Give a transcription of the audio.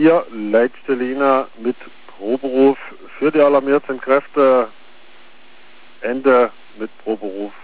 Ihr letzte Linie mit Proberuf für die alarmierten Kräfte. Ende mit Proberuf.